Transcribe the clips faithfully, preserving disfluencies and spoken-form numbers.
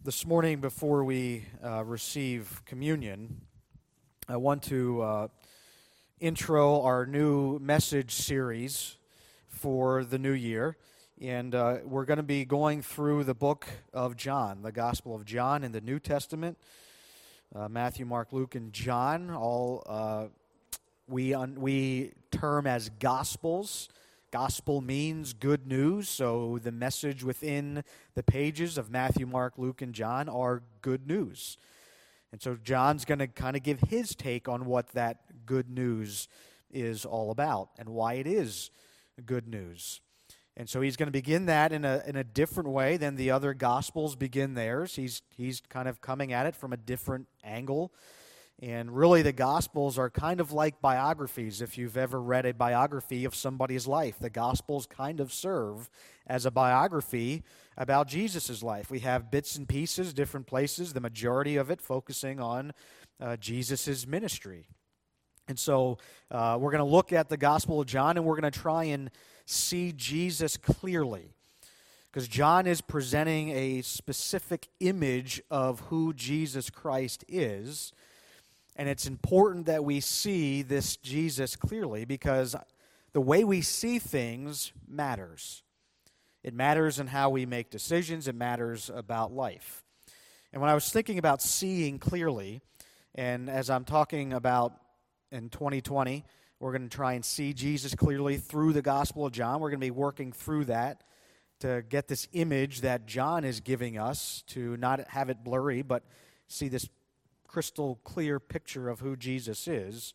This morning, before we uh, receive communion, I want to uh, intro our new message series for the new year. And uh, we're going to be going through the book of John, the Gospel of John in the New Testament. Uh, Matthew, Mark, Luke, and John, all uh, we, un- we term as Gospels. Gospel means good news, so the message within the pages of Matthew, Mark, Luke, and John are good news. And so John's going to kind of give his take on what that good news is all about and why it is good news. And so he's going to begin that in a in a different way than the other Gospels begin theirs. He's he's kind of coming at it from a different angle. And really, the Gospels are kind of like biographies. If you've ever read a biography of somebody's life, the Gospels kind of serve as a biography about Jesus' life. We have bits and pieces, different places, the majority of it focusing on uh, Jesus' ministry. And so uh, we're going to look at the Gospel of John, and we're going to try and see Jesus clearly. Because John is presenting a specific image of who Jesus Christ is. And it's important that we see this Jesus clearly because the way we see things matters. It matters in how we make decisions. It matters about life. And when I was thinking about seeing clearly, and as I'm talking about in twenty twenty, we're going to try and see Jesus clearly through the Gospel of John. We're going to be working through that to get this image that John is giving us, to not have it blurry, but see this crystal clear picture of who Jesus is.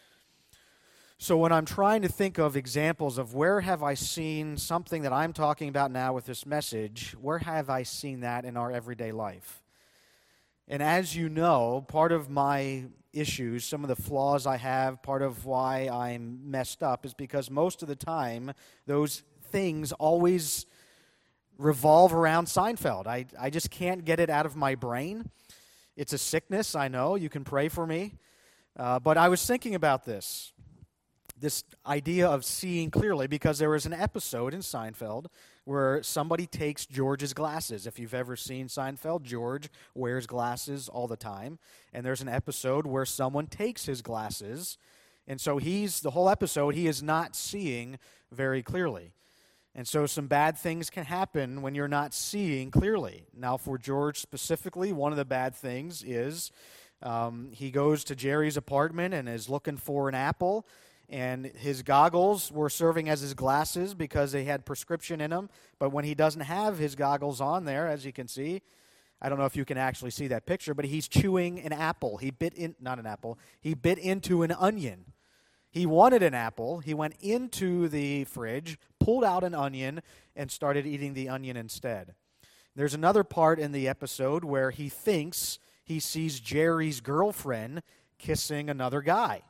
So when I'm trying to think of examples of where have I seen something that I'm talking about now with this message, where have I seen that in our everyday life? And as you know, part of my issues, some of the flaws I have, part of why I'm messed up is because most of the time those things always revolve around Seinfeld. I, I just can't get it out of my brain. It's a sickness, I know. You can pray for me. Uh, but I was thinking about this, this idea of seeing clearly, because there was an episode in Seinfeld where somebody takes George's glasses. If you've ever seen Seinfeld, George wears glasses all the time. And there's an episode where someone takes his glasses. And so he's, the whole episode, he is not seeing very clearly. And so some bad things can happen when you're not seeing clearly. Now, for George specifically, one of the bad things is um, he goes to Jerry's apartment and is looking for an apple, and his goggles were serving as his glasses because they had prescription in them. But when he doesn't have his goggles on there, as you can see, I don't know if you can actually see that picture, but he's chewing an apple. He bit in, not an apple, he bit into an onion. He wanted an apple. He went into the fridge, pulled out an onion, and started eating the onion instead. There's another part in the episode where he thinks he sees Jerry's girlfriend kissing another guy.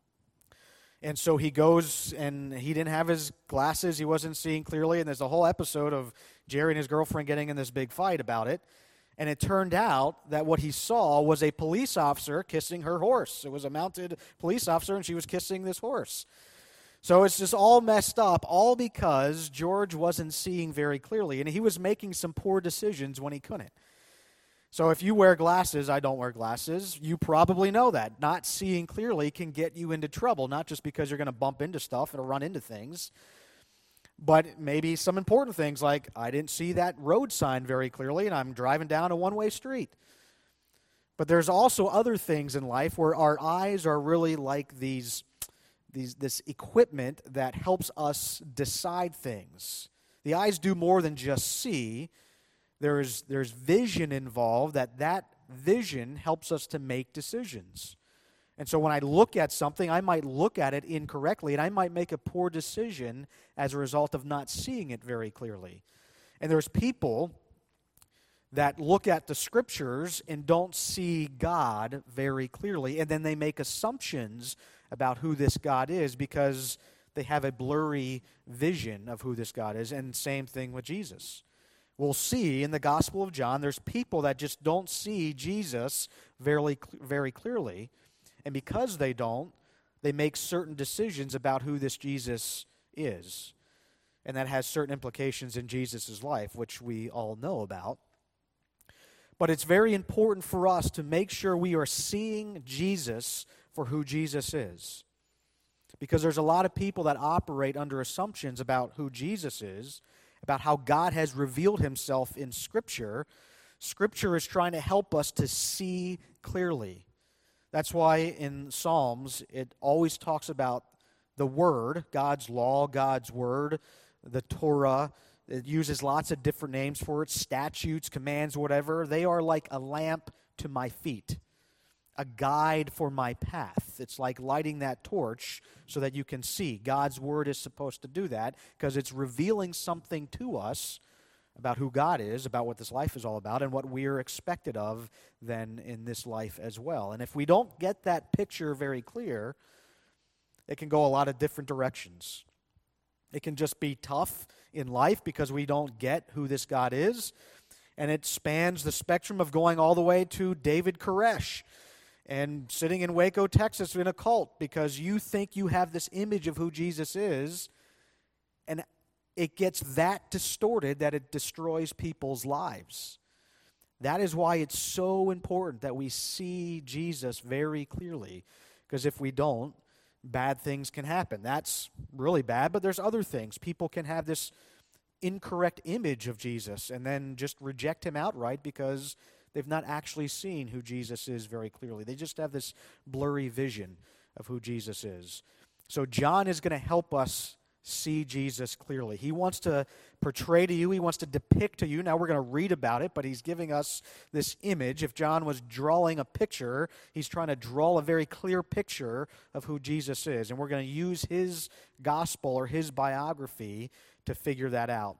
And so he goes, and he didn't have his glasses. He wasn't seeing clearly, and there's a whole episode of Jerry and his girlfriend getting in this big fight about it. And it turned out that what he saw was a police officer kissing her horse. It was a mounted police officer, and she was kissing this horse. So it's just all messed up, all because George wasn't seeing very clearly, and he was making some poor decisions when he couldn't. So if you wear glasses, I don't wear glasses, you probably know that. Not seeing clearly can get you into trouble, not just because you're going to bump into stuff and run into things, but maybe some important things like I didn't see that road sign very clearly and I'm driving down a one-way street. But there's also other things in life where our eyes are really like these, these this equipment that helps us decide things. The eyes do more than just see. There's, there's vision involved, that that vision helps us to make decisions. And so when I look at something, I might look at it incorrectly, and I might make a poor decision as a result of not seeing it very clearly. And there's people that look at the Scriptures and don't see God very clearly, and then they make assumptions about who this God is because they have a blurry vision of who this God is, and same thing with Jesus. We'll see in the Gospel of John, there's people that just don't see Jesus very, very clearly. And because they don't, they make certain decisions about who this Jesus is. And that has certain implications in Jesus' life, which we all know about. But it's very important for us to make sure we are seeing Jesus for who Jesus is. Because there's a lot of people that operate under assumptions about who Jesus is, about how God has revealed himself in Scripture. Scripture is trying to help us to see clearly. That's why in Psalms it always talks about the Word, God's law, God's Word, the Torah. It uses lots of different names for it, statutes, commands, whatever. They are like a lamp to my feet, a guide for my path. It's like lighting that torch so that you can see. God's Word is supposed to do that because it's revealing something to us about who God is, about what this life is all about, and what we're expected of then in this life as well. And if we don't get that picture very clear, it can go a lot of different directions. It can just be tough in life because we don't get who this God is, and it spans the spectrum of going all the way to David Koresh and sitting in Waco, Texas in a cult because you think you have this image of who Jesus is, and it gets that distorted that it destroys people's lives. That is why it's so important that we see Jesus very clearly, because if we don't, bad things can happen. That's really bad, but there's other things. People can have this incorrect image of Jesus and then just reject him outright because they've not actually seen who Jesus is very clearly. They just have this blurry vision of who Jesus is. So John is going to help us see Jesus clearly. He wants to portray to you, he wants to depict to you. Now we're going to read about it, but he's giving us this image. If John was drawing a picture, he's trying to draw a very clear picture of who Jesus is. And we're going to use his gospel or his biography to figure that out.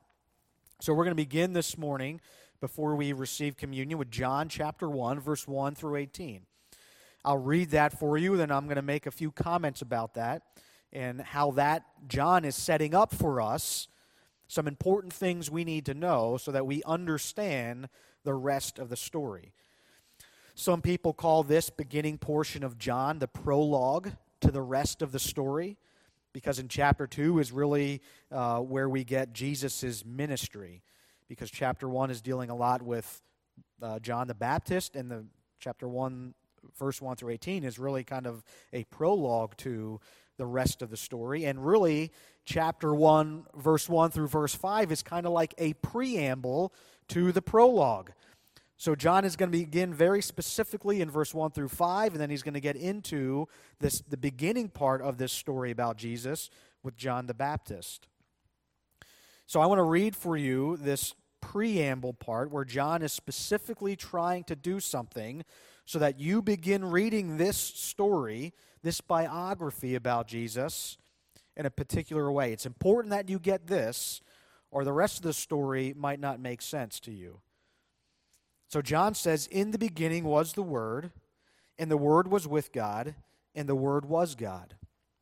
So we're going to begin this morning before we receive communion with John chapter one, verse one through eighteen. I'll read that for you, then I'm going to make a few comments about that and how that John is setting up for us some important things we need to know so that we understand the rest of the story. Some people call this beginning portion of John the prologue to the rest of the story, because in chapter two is really uh, where we get Jesus' ministry, because chapter one is dealing a lot with uh, John the Baptist, and the chapter one, verse one through eighteen is really kind of a prologue to the rest of the story. And really, chapter one, verse one through verse five is kind of like a preamble to the prologue. So John is going to begin very specifically in verse one through five, and then he's going to get into this the beginning part of this story about Jesus with John the Baptist. So I want to read for you this preamble part where John is specifically trying to do something so that you begin reading this story, this biography about Jesus, in a particular way. It's important that you get this, or the rest of the story might not make sense to you. So John says, "In the beginning was the Word, and the Word was with God, and the Word was God."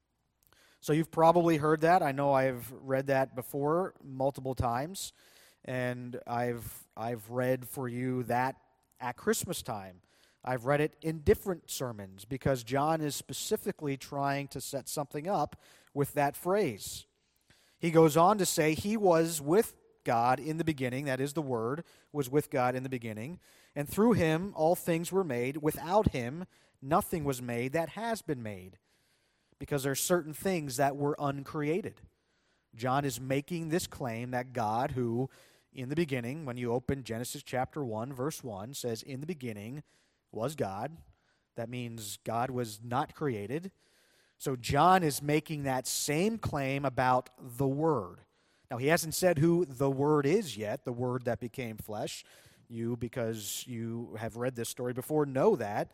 So you've probably heard that. I know I've read that before multiple times, and I've I've read for you that at Christmas time. I've read it in different sermons because John is specifically trying to set something up with that phrase. He goes on to say he was with God in the beginning, that is, the Word was with God in the beginning, and through him all things were made. Without him nothing was made that has been made, because there are certain things that were uncreated. John is making this claim that God, who in the beginning, when you open Genesis chapter one, verse one, says, "In the beginning was God." That means God was not created. So John is making that same claim about the Word. Now, he hasn't said who the Word is yet, the Word that became flesh. You, because you have read this story before, know that.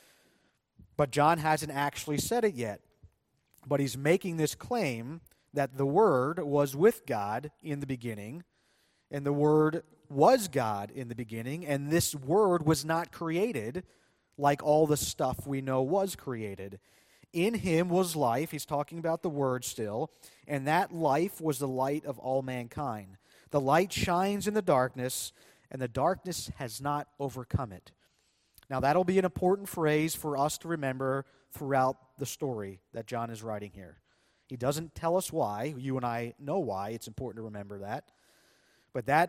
But John hasn't actually said it yet. But he's making this claim that the Word was with God in the beginning, and the Word was God in the beginning, and this Word was not created like all the stuff we know was created. In him was life, he's talking about the Word still, and that life was the light of all mankind. The light shines in the darkness, and the darkness has not overcome it. Now that'll be an important phrase for us to remember throughout the story that John is writing here. He doesn't tell us why. You and I know why. It's important to remember that. But that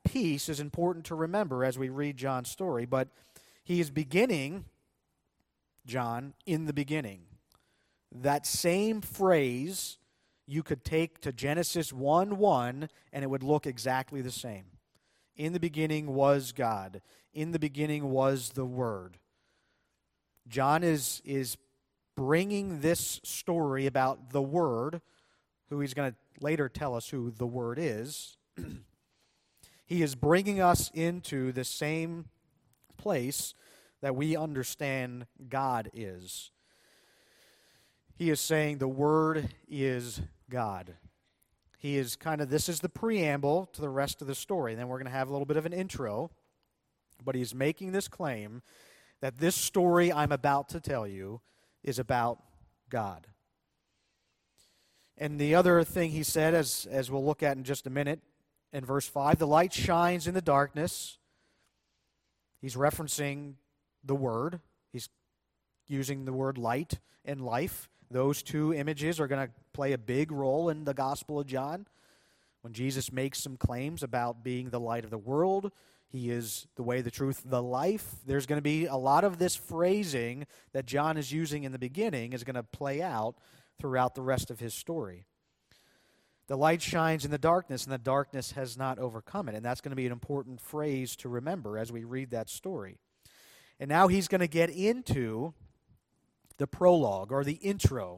piece is important to remember as we read John's story, but he is beginning John in the beginning. That same phrase you could take to Genesis one one and it would look exactly the same. In the beginning was God. In the beginning was the Word. John is, is bringing this story about the Word, who he's going to later tell us who the Word is. He is bringing us into the same place that we understand God is. He is saying the Word is God. He is kind of, this is the preamble to the rest of the story. And then we're going to have a little bit of an intro. But he's making this claim that this story I'm about to tell you is about God. And the other thing he said, as, as we'll look at in just a minute, in verse five, the light shines in the darkness. He's referencing the Word. He's using the word light and life. Those two images are going to play a big role in the Gospel of John. When Jesus makes some claims about being the light of the world, he is the way, the truth, the life. There's going to be a lot of this phrasing that John is using in the beginning is going to play out throughout the rest of his story. The light shines in the darkness, and the darkness has not overcome it. And that's going to be an important phrase to remember as we read that story. And now he's going to get into the prologue, or the intro.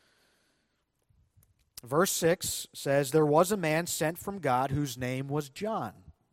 Verse six says, there was a man sent from God whose name was John.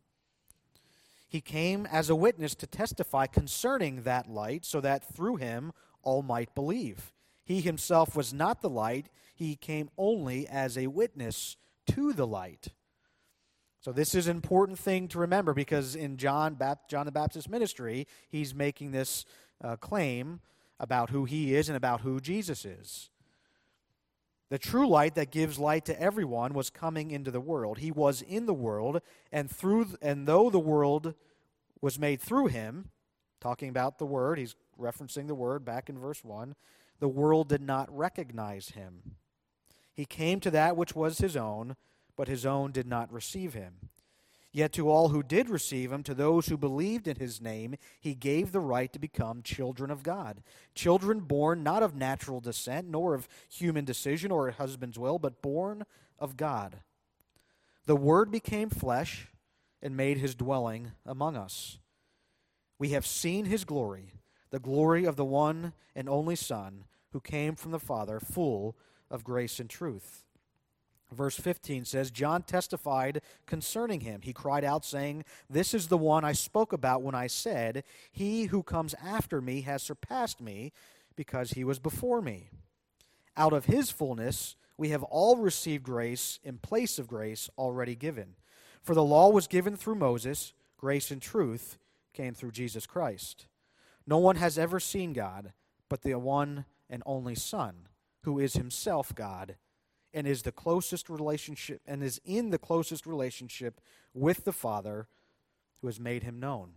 He came as a witness to testify concerning that light, so that through him all might believe. He himself was not the light. He came only as a witness to the light. So this is an important thing to remember, because in John, John the Baptist's ministry, he's making this uh, claim about who he is and about who Jesus is. The true light that gives light to everyone was coming into the world. He was in the world, and through and though the world was made through him, talking about the Word, he's referencing the Word back in verse one, the world did not recognize him. He came to that which was his own, but his own did not receive him. Yet to all who did receive him, to those who believed in his name, he gave the right to become children of God. Children born not of natural descent, nor of human decision or a husband's will, but born of God. The Word became flesh and made his dwelling among us. We have seen his glory, the glory of the one and only Son, who came from the Father, full of grace and truth. Verse fifteen says, John testified concerning him. He cried out, saying, this is the one I spoke about when I said, he who comes after me has surpassed me, because he was before me. Out of his fullness we have all received grace in place of grace already given. For the law was given through Moses, grace and truth came through Jesus Christ. No one has ever seen God, but the one and only Son, who is himself God, and is the closest relationship and is in the closest relationship with the Father, who has made him known.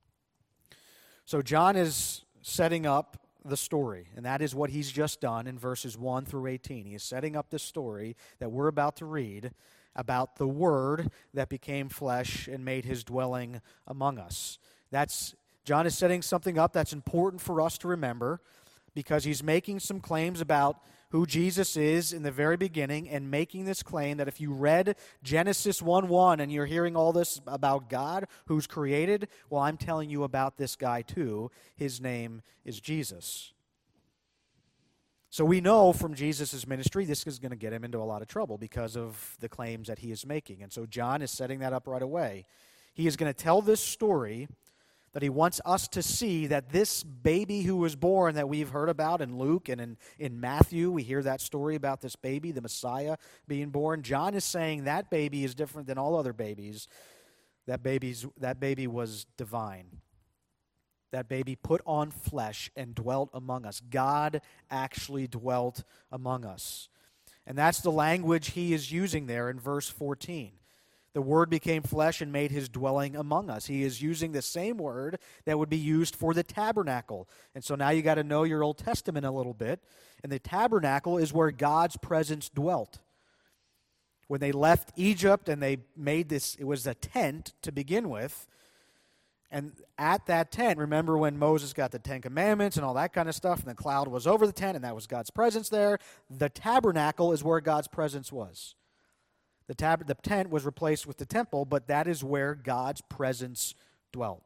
So John is setting up the story, and that is what he's just done in verses one through eighteen. He is setting up this story that we're about to read about the Word that became flesh and made his dwelling among us. That's John is setting something up that's important for us to remember, because he's making some claims about who Jesus is in the very beginning, and making this claim that if you read Genesis one one and you're hearing all this about God who's created, well, I'm telling you about this guy too. His name is Jesus. So we know from Jesus' ministry this is going to get him into a lot of trouble because of the claims that he is making. And so John is setting that up right away. He is going to tell this story that he wants us to see that this baby who was born that we've heard about in Luke and in, in Matthew, we hear that story about this baby, the Messiah, being born. John is saying that baby is different than all other babies. That baby's that baby was divine. That baby put on flesh and dwelt among us. God actually dwelt among us. And that's the language he is using there in verse fourteen. The Word became flesh and made his dwelling among us. He is using the same word that would be used for the tabernacle. And so now you got to know your Old Testament a little bit. And the tabernacle is where God's presence dwelt. When they left Egypt and they made this, it was a tent to begin with. And at that tent, remember when Moses got the Ten Commandments and all that kind of stuff, and the cloud was over the tent, and that was God's presence there. The tabernacle is where God's presence was. The, tab- the tent was replaced with the temple, but that is where God's presence dwelt.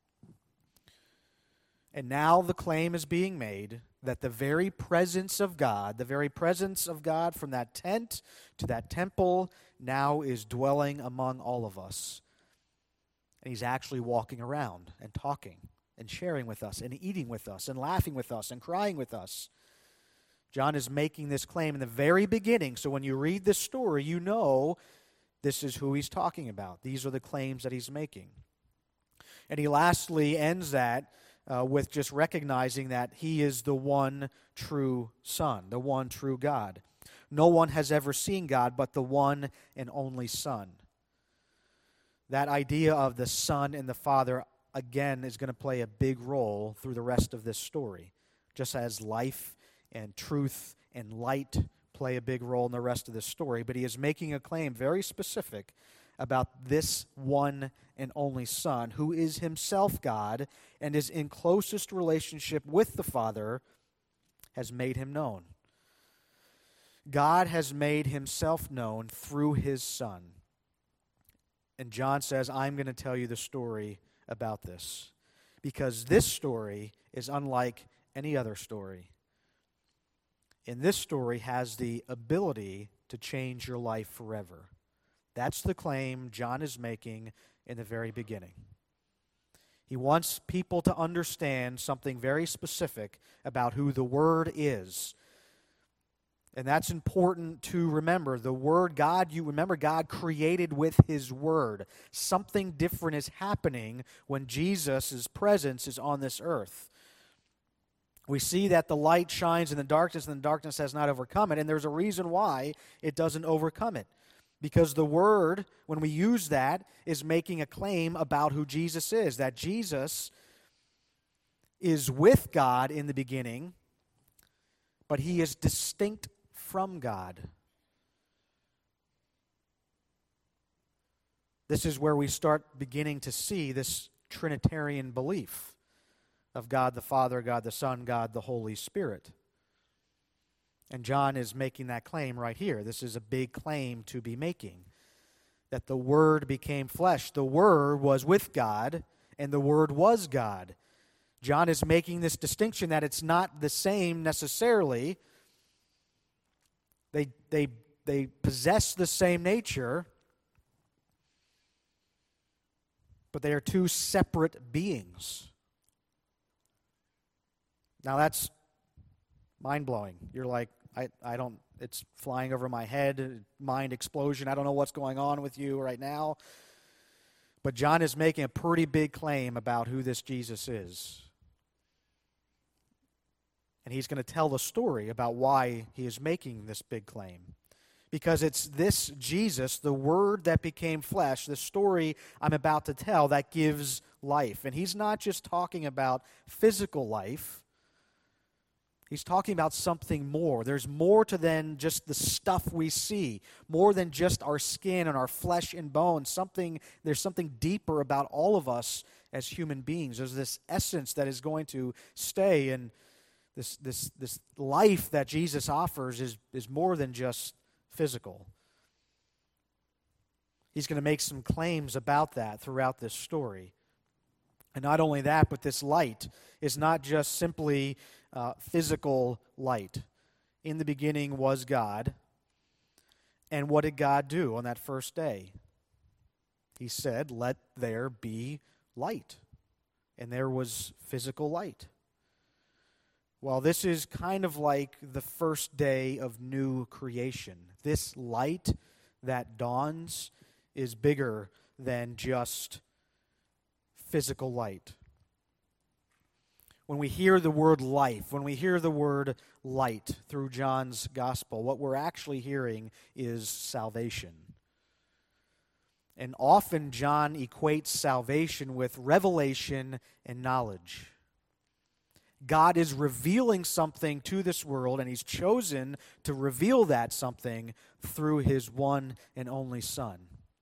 And now the claim is being made that the very presence of God, the very presence of God from that tent to that temple, now is dwelling among all of us. And he's actually walking around and talking and sharing with us and eating with us and laughing with us and crying with us. John is making this claim in the very beginning. So when you read this story, you know this is who he's talking about. These are the claims that he's making. And he lastly ends that uh, with just recognizing that he is the one true Son, the one true God. No one has ever seen God but the one and only Son. That idea of the Son and the Father, again, is going to play a big role through the rest of this story, just as life and truth and light play a big role in the rest of this story. But he is making a claim very specific about this one and only Son, who is himself God and is in closest relationship with the Father, has made him known. God has made himself known through his Son. And John says, I'm going to tell you the story about this, because this story is unlike any other story. And this story has the ability to change your life forever. That's the claim John is making in the very beginning. He wants people to understand something very specific about who the Word is. And that's important to remember. The Word, God, you remember God created with His Word. Something different is happening when Jesus' presence is on this earth. We see that the light shines in the darkness, and the darkness has not overcome it. And there's a reason why it doesn't overcome it. Because the Word, when we use that, is making a claim about who Jesus is. That Jesus is with God in the beginning, but He is distinct from God. This is where we start beginning to see this Trinitarian belief of God the Father, God the Son, God the Holy Spirit. And John is making that claim right here. This is a big claim to be making, that the Word became flesh. The Word was with God, and the Word was God. John is making this distinction that it's not the same necessarily. They, they, they possess the same nature, but they are two separate beings. Now that's mind-blowing. You're like, I, I don't, it's flying over my head, mind explosion. I don't know what's going on with you right now. But John is making a pretty big claim about who this Jesus is. And he's going to tell the story about why he is making this big claim. Because it's this Jesus, the Word that became flesh, the story I'm about to tell, that gives life. And he's not just talking about physical life. He's talking about something more. There's more to than just the stuff we see, more than just our skin and our flesh and bones. Something, there's something deeper about all of us as human beings. There's this essence that is going to stay, and this this this life that Jesus offers is, is more than just physical. He's going to make some claims about that throughout this story. And not only that, but this light is not just simply uh, physical light. In the beginning was God. And what did God do on that first day? He said, let there be light. And there was physical light. Well, this is kind of like the first day of new creation. This light that dawns is bigger than just physical light. When we hear the word life, when we hear the word light through John's gospel, what we're actually hearing is salvation. And often John equates salvation with revelation and knowledge. God is revealing something to this world, and he's chosen to reveal that something through his one and only Son.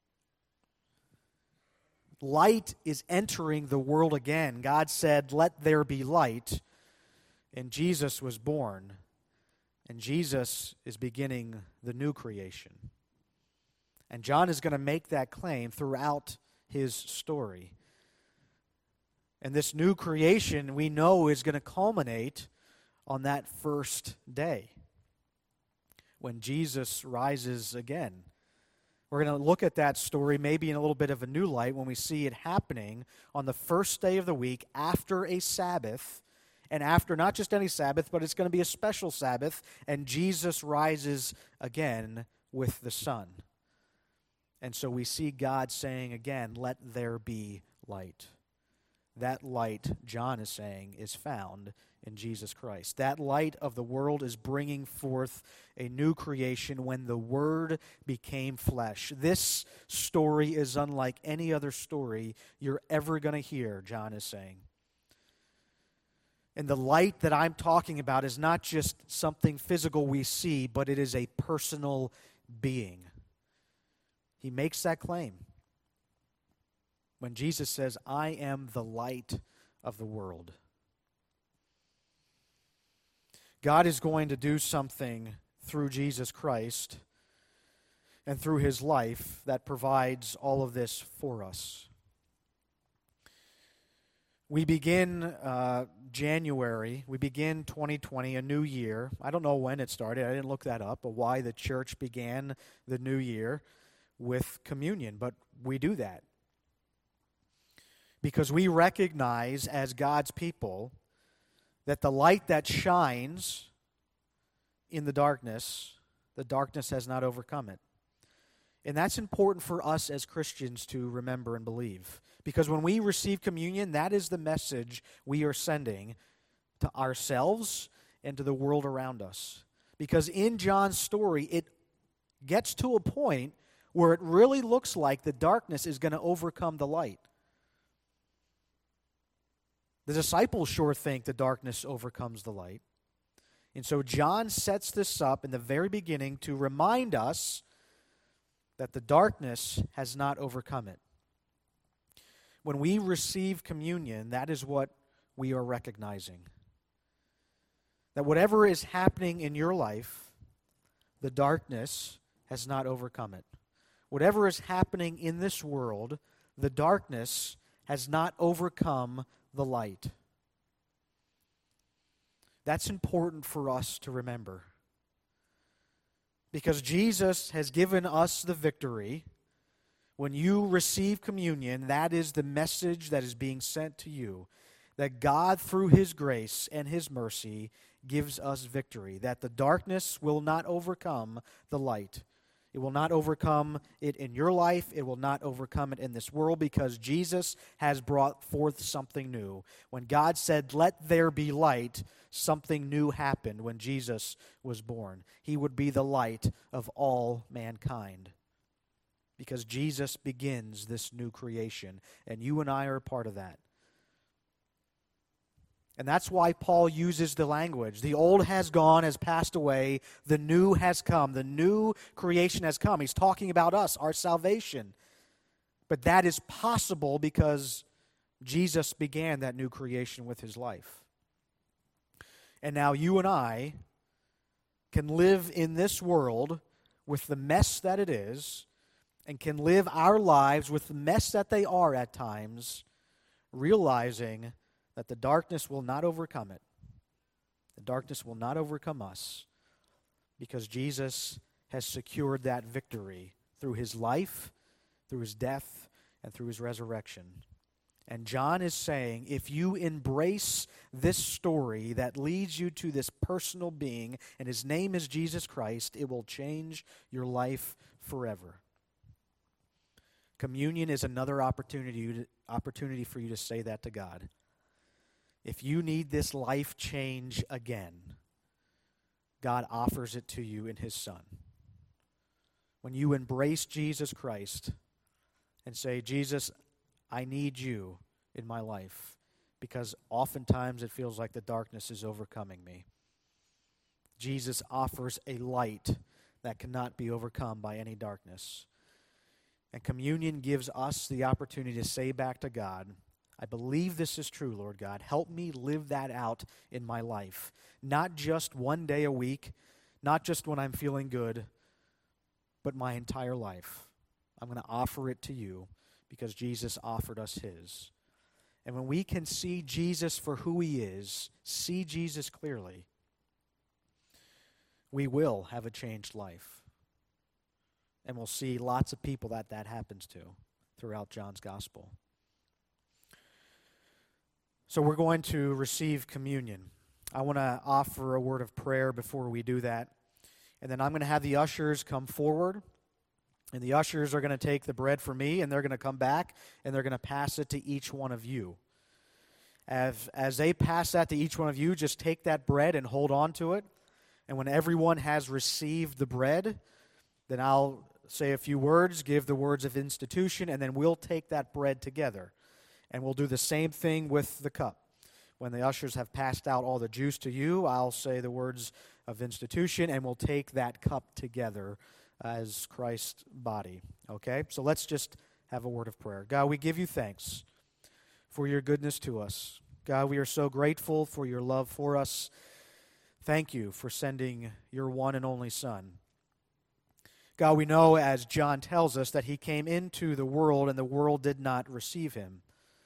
Light is entering the world again. God said, "Let there be light," and Jesus was born, and Jesus is beginning the new creation. And John is going to make that claim throughout his story. And this new creation, we know, is going to culminate on that first day when Jesus rises again. We're going to look at that story maybe in a little bit of a new light when we see it happening on the first day of the week after a Sabbath, and after not just any Sabbath, but it's going to be a special Sabbath, and Jesus rises again with the sun. And so we see God saying again, "Let there be light." That light, John is saying, is found in Jesus Christ. That light of the world is bringing forth a new creation when the Word became flesh. This story is unlike any other story you're ever going to hear, John is saying. And the light that I'm talking about is not just something physical we see, but it is a personal being. He makes that claim when Jesus says, "I am the light of the world." God is going to do something through Jesus Christ and through his life that provides all of this for us. We begin uh, January, we begin twenty twenty, a new year. I don't know when it started, I didn't look that up, or why the church began the new year with communion, but we do that because we recognize as God's people that the light that shines in the darkness, the darkness has not overcome it. And that's important for us as Christians to remember and believe. Because when we receive communion, that is the message we are sending to ourselves and to the world around us. Because in John's story, it gets to a point where it really looks like the darkness is going to overcome the light. The disciples sure think the darkness overcomes the light. And so John sets this up in the very beginning to remind us that the darkness has not overcome it. When we receive communion, that is what we are recognizing. That whatever is happening in your life, the darkness has not overcome it. Whatever is happening in this world, the darkness has not overcome the light. That's important for us to remember. Because Jesus has given us the victory. When you receive communion, that is the message that is being sent to you. That God, through his grace and his mercy, gives us victory. That the darkness will not overcome the light. It will not overcome it in your life. It will not overcome it in this world because Jesus has brought forth something new. When God said, "Let there be light," something new happened when Jesus was born. He would be the light of all mankind. Because Jesus begins this new creation, and you and I are a part of that. And that's why Paul uses the language. The old has gone, has passed away. The new has come. The new creation has come. He's talking about us, our salvation. But that is possible because Jesus began that new creation with his life. And now you and I can live in this world with the mess that it is, and can live our lives with the mess that they are at times, realizing that the darkness will not overcome it. The darkness will not overcome us because Jesus has secured that victory through his life, through his death, and through his resurrection. And John is saying, if you embrace this story that leads you to this personal being, and his name is Jesus Christ, it will change your life forever. Communion is another opportunity, opportunity for you to say that to God. If you need this life change again, God offers it to you in his Son. When you embrace Jesus Christ and say, "Jesus, I need you in my life," because oftentimes it feels like the darkness is overcoming me. Jesus offers a light that cannot be overcome by any darkness. And communion gives us the opportunity to say back to God, I believe this is true, Lord God. Help me live that out in my life. Not just one day a week, not just when I'm feeling good, but my entire life. I'm going to offer it to you because Jesus offered us his. And when we can see Jesus for who he is, see Jesus clearly, we will have a changed life. And we'll see lots of people that that happens to throughout John's gospel. So we're going to receive communion. I want to offer a word of prayer before we do that. And then I'm going to have the ushers come forward. And the ushers are going to take the bread for me, and they're going to come back, and they're going to pass it to each one of you. As, as they pass that to each one of you, just take that bread and hold on to it. And when everyone has received the bread, then I'll say a few words, give the words of institution, and then we'll take that bread together. And we'll do the same thing with the cup. When the ushers have passed out all the juice to you, I'll say the words of institution, and we'll take that cup together as Christ's body. Okay? So let's just have a word of prayer. God, we give you thanks for your goodness to us. God, we are so grateful for your love for us. Thank you for sending your one and only Son. God, we know, as John tells us, that he came into the world and the world did not receive him.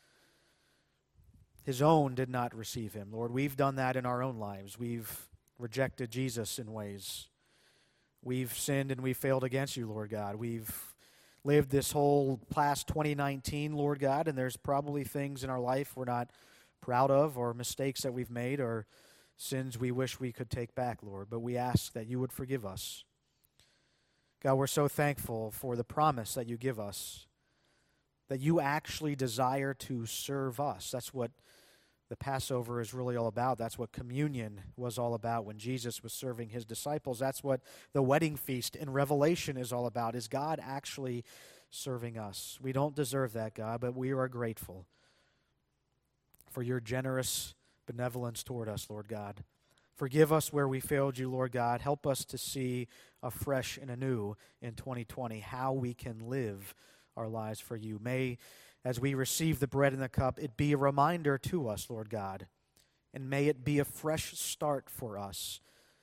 His own did not receive him. Lord, we've done that in our own lives. We've rejected Jesus in ways. We've sinned and we've failed against you, Lord God. We've lived this whole past twenty nineteen, Lord God, and there's probably things in our life we're not proud of, or mistakes that we've made, or sins we wish we could take back, Lord. But we ask that you would forgive us. God, we're so thankful for the promise that you give us, that you actually desire to serve us. That's what the Passover is really all about. That's what communion was all about when Jesus was serving his disciples. That's what the wedding feast in Revelation is all about, is God actually serving us. We don't deserve that, God, but we are grateful for your generous benevolence toward us, Lord God. Forgive us where we failed you, Lord God. Help us to see afresh and anew in twenty twenty how we can live our lives for you. May, as we receive the bread and the cup, it be a reminder to us, Lord God, and may it be a fresh start for us.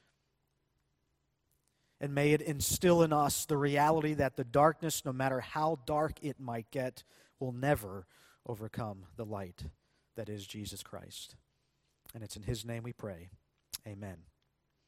And may it instill in us the reality that the darkness, no matter how dark it might get, will never overcome the light that is Jesus Christ. And it's in his name we pray. Amen.